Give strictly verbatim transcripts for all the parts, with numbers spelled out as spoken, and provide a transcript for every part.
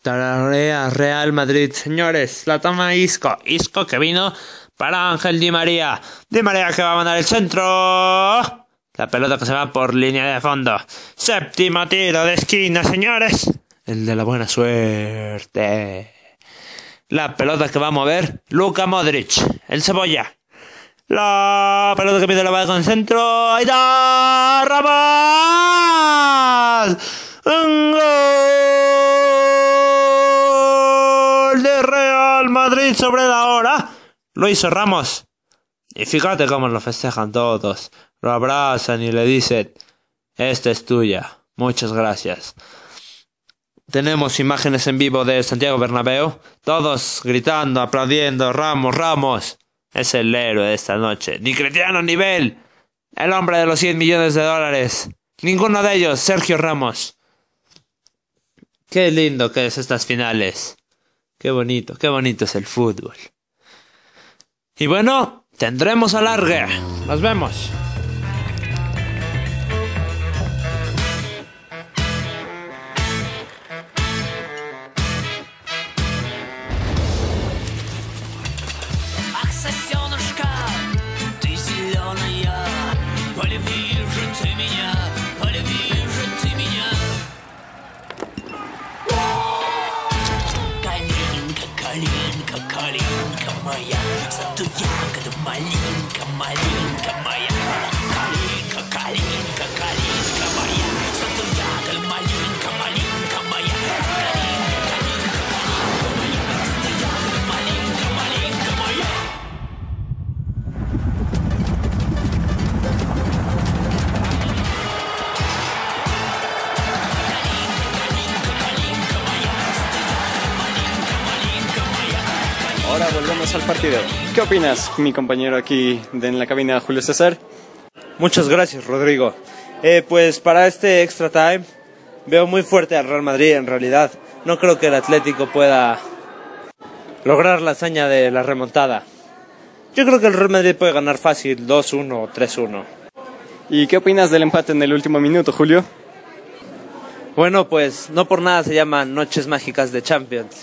Tararea Real Madrid, señores, la toma Isco, Isco que vino para Ángel Di María, Di María que va a mandar el centro, la pelota que se va por línea de fondo, séptimo tiro de esquina, señores, el de la buena suerte, la pelota que va a mover Luka Modric, el cebolla, la pelota que pide la va con el centro, ahí está, Ramos, un gol de Real Madrid sobre la hora. Lo hizo Ramos. Y fíjate cómo lo festejan todos. Lo abrazan y le dicen: esta es tuya. Muchas gracias. Tenemos imágenes en vivo de Santiago Bernabéu. Todos gritando, aplaudiendo. Ramos, Ramos. Es el héroe de esta noche. Ni Cristiano ni Bale. El hombre de los cien millones de dólares. Ninguno de ellos. Sergio Ramos. Qué lindo que es estas finales. Qué bonito, qué bonito es el fútbol. Y bueno, tendremos alargue. Nos vemos. Калинка, калинка моя, зато ягода малинка, малинка моя. Калинка, калинка, калинка моя, зато ягода малинка, малинка моя. Калинка, калинка, калинка моя, зато ягода малинка, малинка моя. Ahora volvemos al partido. ¿Qué opinas, mi compañero aquí de en la cabina, Julio César? Muchas gracias, Rodrigo. Eh, pues para este extra time veo muy fuerte al Real Madrid en realidad. No creo que el Atlético pueda lograr la hazaña de la remontada. Yo creo que el Real Madrid puede ganar fácil dos uno o tres uno. ¿Y qué opinas del empate en el último minuto, Julio? Bueno, pues no por nada se llaman Noches Mágicas de Champions.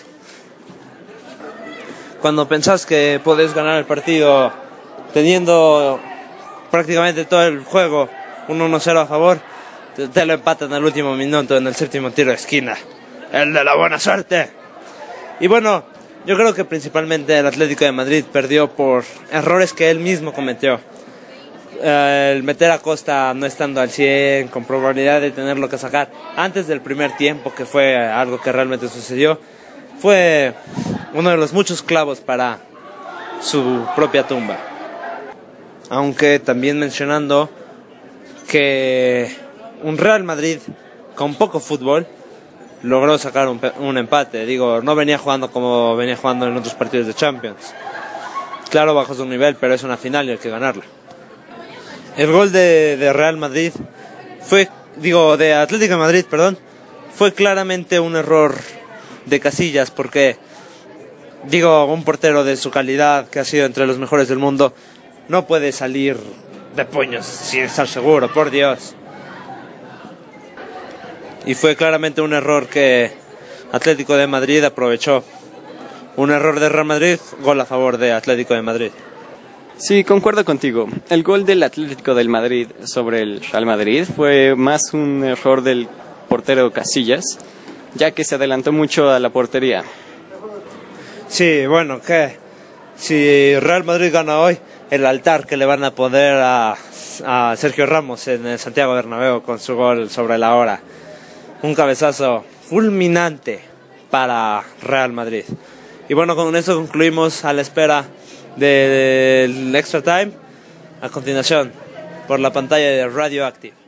Cuando pensás que podés ganar el partido teniendo prácticamente todo el juego un uno cero a favor, te, te lo empatan en el último minuto en el séptimo tiro de esquina. El de la buena suerte. Y bueno, yo creo que principalmente el Atlético de Madrid perdió por errores que él mismo cometió. Eh, el meter a Costa no estando al cien, con probabilidad de tenerlo que sacar antes del primer tiempo, que fue algo que realmente sucedió, fue uno de los muchos clavos para su propia tumba. Aunque también mencionando que un Real Madrid con poco fútbol logró sacar un, un empate. Digo, no venía jugando como venía jugando en otros partidos de Champions. Claro, bajo su nivel, pero es una final y hay que ganarla. El gol de, de Real Madrid fue, digo, de Atlético de Madrid, perdón, fue claramente un error de Casillas, porque digo, un portero de su calidad, que ha sido entre los mejores del mundo, no puede salir de puños sin estar seguro, por Dios. Y fue claramente un error que Atlético de Madrid aprovechó. Un error de Real Madrid, gol a favor de Atlético de Madrid. Sí, concuerdo contigo. El gol del Atlético del Madrid sobre el Real Madrid fue más un error del portero Casillas, ya que se adelantó mucho a la portería. Sí, bueno, que si Real Madrid gana hoy, el altar que le van a poner a, a Sergio Ramos en el Santiago Bernabéu con su gol sobre la hora. Un cabezazo fulminante para Real Madrid. Y bueno, con eso concluimos a la espera del extra time. A continuación, por la pantalla de Radioactive.